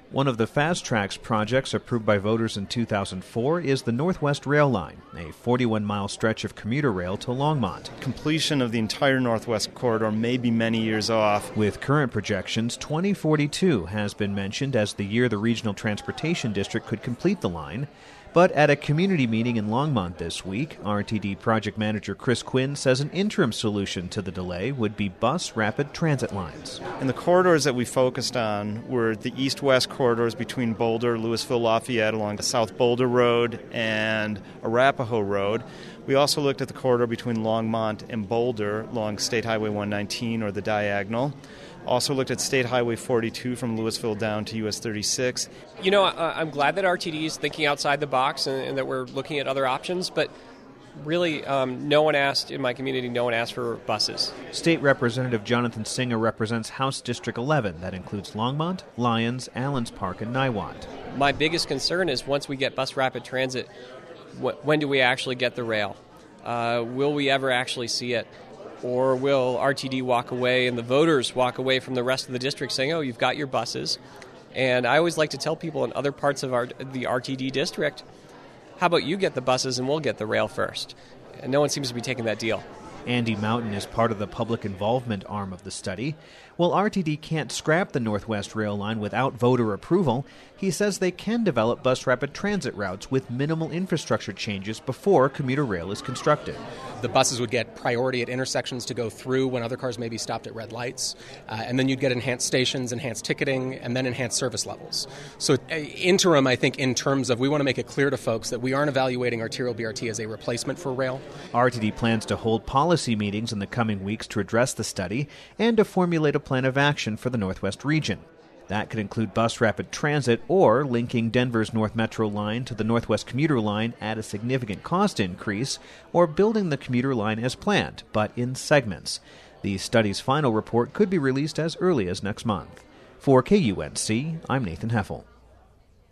One of the Fast Tracks projects approved by voters in 2004 is the Northwest Rail Line, a 41-mile stretch of commuter rail to Longmont. Completion of the entire Northwest Corridor may be many years off. With current projections, 2042 has been mentioned as the year the Regional Transportation District could complete the line. But at a community meeting in Longmont this week, RTD project manager Chris Quinn says an interim solution to the delay would be bus rapid transit lines. And the corridors that we focused on were the east-west corridors between Boulder, Louisville, Lafayette along the South Boulder Road and Arapahoe Road. We also looked at the corridor between Longmont and Boulder along State Highway 119 or the Diagonal. Also looked at State Highway 42 from Louisville down to US 36. You know, I'm glad that RTD is thinking outside the box and that we're looking at other options, but really no one asked for buses. State Representative Jonathan Singer represents House District 11. That includes Longmont, Lyons, Allens Park, and Niwot. My biggest concern is once we get bus rapid transit, when do we actually get the rail? Will we ever actually see it? Or will RTD walk away and the voters walk away from the rest of the district saying, oh, you've got your buses? And I always like to tell people in other parts of the RTD district, how about you get the buses and we'll get the rail first? And no one seems to be taking that deal. Andy Mountain is part of the public involvement arm of the study. While RTD can't scrap the Northwest Rail Line without voter approval, he says they can develop bus rapid transit routes with minimal infrastructure changes before commuter rail is constructed. The buses would get priority at intersections to go through when other cars may be stopped at red lights. And then you'd get enhanced stations, enhanced ticketing, and then enhanced service levels. So interim, I think, in terms of we want to make it clear to folks that we aren't evaluating arterial BRT as a replacement for rail. RTD plans to hold policy meetings in the coming weeks to address the study and to formulate a plan of action for the Northwest region. That could include bus rapid transit or linking Denver's North Metro line to the Northwest commuter line at a significant cost increase, or building the commuter line as planned, but in segments. The study's final report could be released as early as next month. For KUNC, I'm Nathan Heffel.